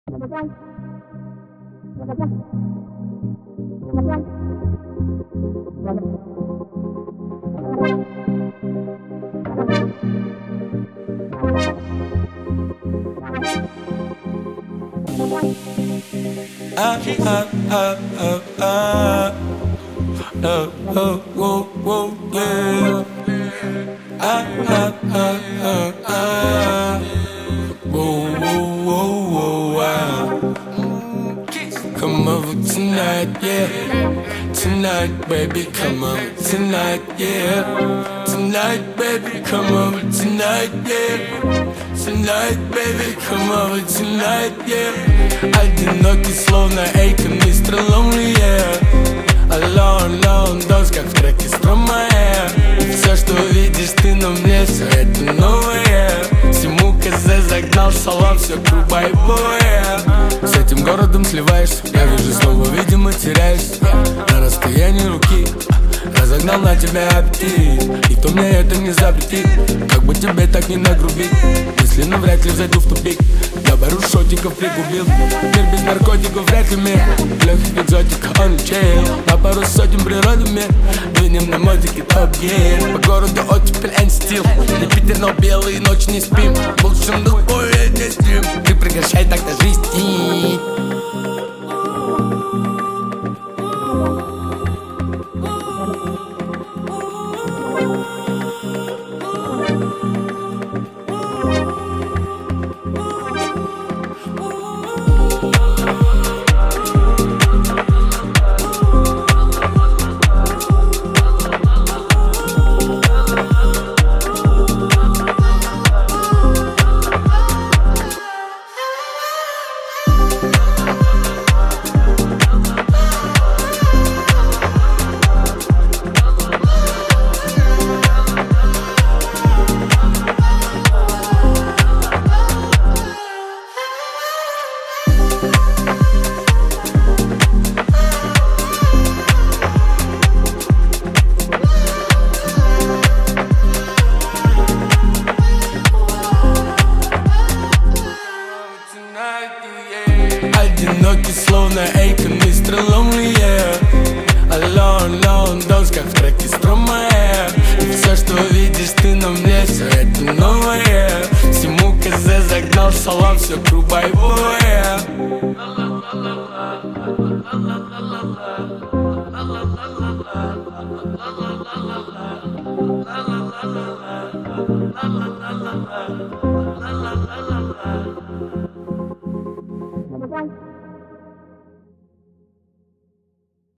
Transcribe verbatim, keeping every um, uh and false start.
Ah, ah, ah, ah, ah. Oh, oh, oh, oh, yeah. Ah, ah, ah, ah, ah. Whoa, whoa, whoa, whoa, wow. Come over tonight, yeah. Tonight, baby, come over tonight, yeah. Tonight, baby, come over tonight, yeah. Tonight, baby, come over tonight, yeah. Одинокий, словно Эйкон, мистер Lonely, yeah. Alone, alone, дождь, как в треке Stromae. Все, что видишь ты на мне, все это новое. Всему КЗ загнал салон, все грубо и боя. С этим городом сливаешься, я вижу снова, видимо, теряешься. На расстоянии руки разогнал на тебя аппетит. Никто мне это не запретит, как бы тебе так не нагрубить. Мысленно вряд ли зайду в тупик, я пару шотиков пригубил. Мир без наркотиков вряд ли мир. Легких экзотика, он чейл. На пару сотен природы мир. Двинем на мотике топ-гир. По городу оттепель and стил. Не Питер, но белые ночи не спим. В лучшем духе не стрим. Ты прекращай так-то жизнь. Одинокий, словно Эйкон, мистер Lonely, yeah. Alone, alone, дождь, как в треке Stromae. И все, что видишь ты на мне, все это новое. Всему КЗ загнал салон, все грубо и боя. Bye.